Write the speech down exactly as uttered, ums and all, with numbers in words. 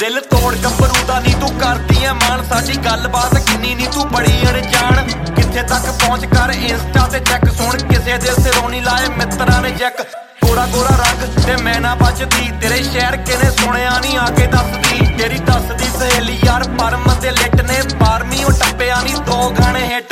दिल तोड़ गब्बरू दा नी तू करदी ऐ मान साडी गलबात किन्नी नी तू बड़ी अनजान कित्थे तक पहुंच कर इंस्टा ते चेक सुन किसे दे सिरों नी लाए मित्तरां ने जैक गोरा गोरा रंग ते मैं ना बचदी तेरे शहर किने सुनिया नी आके दसदी तेरी दसदी सहेली यार परम ते लिट ने बारहवीं ओ टप्पिया नी दो गाने हिट